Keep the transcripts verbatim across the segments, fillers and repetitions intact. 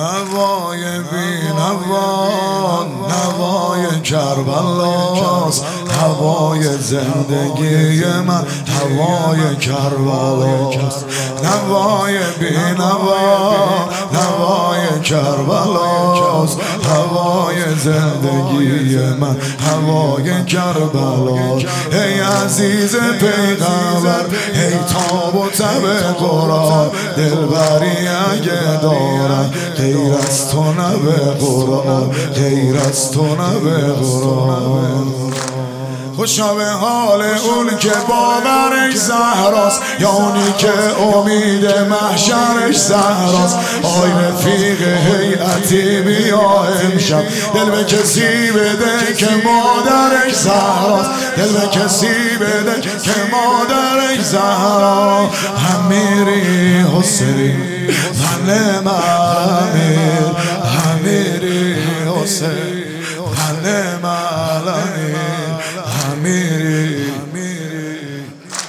هوای بی نوا نوای کربلاست، هوای زندگی من هوای کربلاست. نوای بی نوا نوای کربلاست، هوای زندگی من هوای کربلاست. ای عزیز پیغمبر، ای تاب و تب قرآن، دلبری اگه دارم غیر از تو نه به قرآن، غیر از تو نه به قرآن. خوشا به حال اون که باورش زهراست، یا اونی که امید محشرش زهراست. آی رفیق هیئتی بیا امشب، دل به کسی بده که مادرش زهراست، دل به کسی بده که مادرش زهراست. هم میری حسین من مرمیر، هم میری حسین من مرمیر، میری میری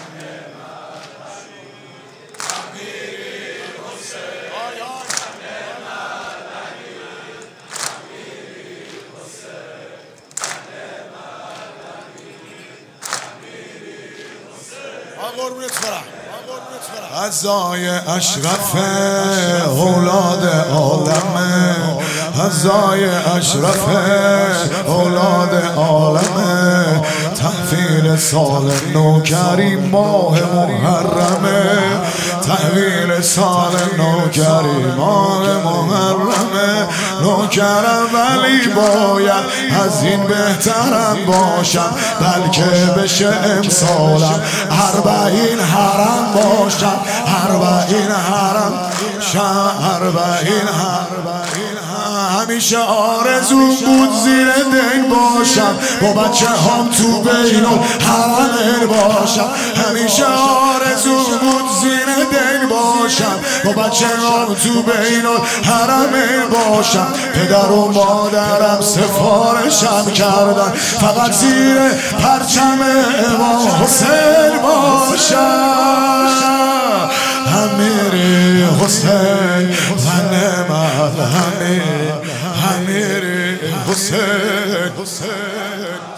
غذای اشرف اولاد عالمه، غذای اشرف اولاد عالمه. تحویل سال نو کریم ماه محرمه، تحویل سال نو کریم ماه محرمه. نوکرم ولی باید از این بهترم باشم، بلکه بشه امسالم اربعین حرم باشم، اربعین حرم شم، اربعین اربعین. همیشه آرزو بود زیر دین باشم، با بچه هم تو بین الحرمین باشم. همیشه آرزو بود زیر دین باشم، با بچه هم تو بین الحرمین باشم. پدر و مادرم سفارشم کردن فقط زیر پرچم امام حسین باشم. امیری حسین من مرحمی، امیری حسین حسین